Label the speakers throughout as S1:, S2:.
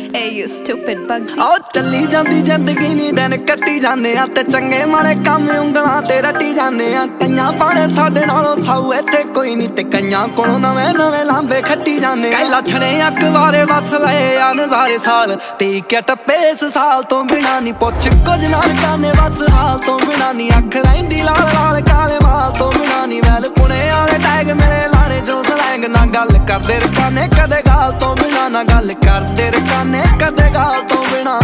S1: Hey you stupid bugsy।
S2: ਆਓ ਚੱਲੀ ਜਾਂਦੀ ਜ਼ਿੰਦਗੀ ਨੀ ਦਿਨ ਕੱਟੀ ਜਾਂਦੇ ਆ ਤੇ ਚੰਗੇ ਮਾੜੇ ਕੰਮ ਉਂਗਲਾਂ ਤੇ ਰੱਟੀ ਜਾਂਦੇ ਆ। ਕਈਆਂ ਪਾਣੇ ਸਾਡੇ ਨਾਲੋਂ ਸਾਊ ਇੱਥੇ ਕੋਈ ਨੀ ਤੇ ਕਈਆਂ ਕੋਲੋਂ ਨਵੇਂ ਨਵੇਂ ਲਾਂਬੇ ਖੱਟੀ ਜਾਂਦੇ ਆ। ਲੱਛਣੇ ਅਕਵਾਰੇ ਵਸ ਲਏ ਆ ਨਜ਼ਾਰੇ ਸਾਲ ਤੇ ਕਿਆ ਟੱਪੇ ਇਸ ਸਾਲ ਤੋਂ ਬਿਨਾਂ ਨੀ ਪੁੱਛ ਕੁਝ ਨਾ ਕਾਨੇ ਬਸ ਹਾਲ ਤੋਂ ਬਿਨਾਂ ਨੀ ਅੱਖ ਰਹਿੰਦੀ ਲਾਲ ਲਾਲ ਕਾਲੇ ਮਾਲ ਤੋਂ ਬਿਨਾਂ ਨੀ ਵੈਲ ਪੁਣੇ ਵਾਲੇ ਟੈਗ ਮਿਲੇ ਲਾਣੇ ਜੋ ਸਲੈਂਗ ਨਾ ਗੱਲ ਕਰਦੇ ਰਕਾਨੇ ਕਦੇ ਗਾਲ ਤੋਂ ਬਿਨਾਂ ਨਾ ਗੱਲ ਕਰਦੇ ਰਕਾਨੇ ਕਦੇ ਗਾਲ ਤੋਂ ਬਿਨਾਂ।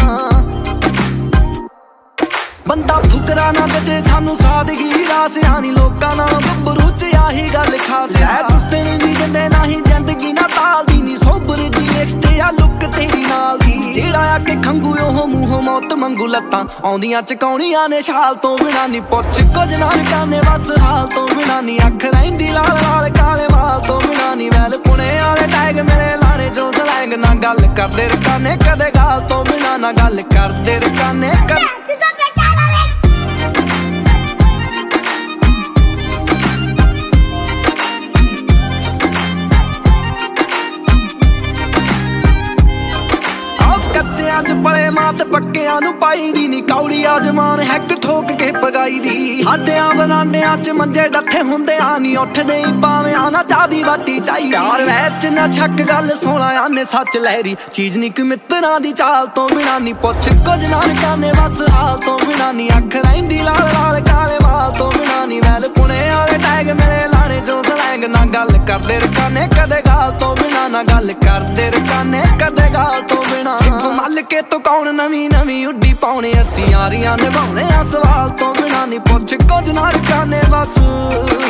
S2: ਬੰਦਾ ਫੁਕਰਾ ਨਾ ਤੇ ਸਾਨੂੰ ਸਾਦਗੀ ਰਾਸਿਆ ਨੀ ਲੋਕਾਂ ਨਾਲੋਂ ਗੱਭਰੂ ਚ ਆਹੀ ਗੱਲ ਖਾਸ ਐ। ਟੁੱਟਣ ਦੀ ਜਿੰਦੇ ਨਹੀਂ ਜ਼ਿੰਦਗੀ ਨਾ ਤਾਲਦੀ ਨੀ ਸੋਬਰ ਜੀ ਲਿਖਤ ਆ ਲੁੱਕ ਤੇਰੀ ਨਾਲ ਦੀ। ਜਿਹੜਾ ਆ ਕੇ ਖੰਗੂ ਉਹ ਮੂੰਹੋਂ ਮੌਤ ਮੰਗੂ ਲੱਤਾਂ ਆਉਂਦੀਆਂ ਚਕਾਉਣੀਆਂ ਨੇ ਛਾਲ ਤੋਂ ਬਿਨਾਂ ਨੀ ਪੁੱਛ ਕੁਝ ਨਾ ਕਾਨੇ ਬਸ ਹਾਲ ਤੋਂ ਬਿਨਾਂ ਨੀ ਅੱਖ ਰਹਿੰਦੀ ਲਾਲ ਲਾਲ ਕਾਲੇ ਮਾਲ ਤੋਂ ਬਿਨਾਂ ਨੀ ਵੈਲ ਪੁਣੇ ਵਾਲੇ ਟੈਗ ਮਿਲੇ ਲਾਣੇ ਜੋ ਸਲੈਂਗ ਨਾ ਗੱਲ ਕਰਦੇ ਰਕਾਨੇ ਕਦੇ ਗਾਲ ਤੋਂ ਬਿਨਾਂ ਨਾ ਗੱਲ ਕਰਦੇ ਰਕਾਨੇ ਕਦੇ। ਅੱਜ ਪਲੇ ਮਾਤ ਪੱਕਿਆਂ ਨੂੰ ਪਾਈ ਦੀ ਨੀ ਕੌੜੀ ਆਜਮਾਨ ਹੈਕ ਠੋਕ ਕੇ ਪਗਾਈ ਦੀ। ਸਾਡਿਆਂ ਬਰਾਂਡਿਆਂ ਚ ਮੰਜੇ ਡੱਠੇ ਹੁੰਦੇ ਆ ਨੀ ਉੱਠਦੇ ਹੀ ਪਾਵੇਂ ਆ ਨਾ ਚਾਦੀ ਵਾਟੀ ਚਾਈ। ਪਿਆਰ ਵਿੱਚ ਨਾ ਛੱਕ ਗੱਲ ਸੋਹਣਾ ਆਨੇ ਸੱਚ ਲਹਿਰੀ ਚੀਜ਼ ਨੀ ਕਿ ਮਿੱਤਰਾਂ ਦੀ ਚਾਲ ਤੋਂ ਬਿਨਾਂ ਨੀ ਪੁੱਛ ਕੁਝ ਨਾ ਕਾਨੇ ਬਸ ਹਾਲ ਤੋਂ ਬਿਨਾਂ ਨੀ ਅੱਖ ਰਹਿੰਦੀ ਲਾਲ ਲਾਲ ਕਾਲੇ ਮਾਲ ਤੋਂ ਬਿਨਾਂ ਨੀ ਵੈਲ ਪੁਣੇ ਵਾਲੇ ਟੈਗ ਮਿਲੇ ਲਾਣੇ ਜੋ ਸਲੈਂਗ ਨਾ ਗੱਲ ਕਰਦੇ ਰਕਾਨੇ ਕਦੇ ਗਾਲ ਤੋਂ ਬਿਨਾਂ ਨਾ ਗੱਲ ਕਰਦੇ ਰਕਾਨੇ ਕਦੇ ਗਾਲ ਤੋਂ ਬਿਨਾਂ। ਮੱਲ ਕੇ ਤੂੰ ਕੌਣ ਨਵੀਂ ਨਵੀਂ ਉੱਡੀ ਪਾਉਣੇ ਅਸੀਂ ਯਾਰੀਆਂ ਨਿਭਾਉਣੇ ਆ ਸਵਾਲ ਤੋਂ ਬਿਨਾਂ ਨੀ ਪੁੱਛ ਕੁਝ ਨਾ ਰਕਾਨੇ ਬਸ।